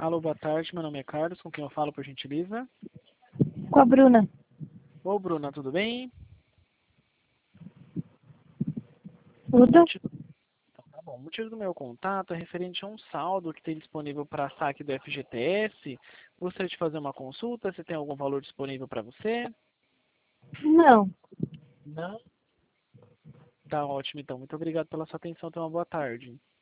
Alô, boa tarde. Meu nome é Carlos. Com quem eu falo, por gentileza? Com a Bruna. Ô, Bruna, tudo bem? Tudo? Então, tá bom. O motivo do meu contato é referente a um saldo que tem disponível para saque do FGTS. Gostaria de fazer uma consulta. Você tem algum valor disponível para você? Não. Não. Tá ótimo, então. Muito obrigado pela sua atenção. Tenha uma boa tarde.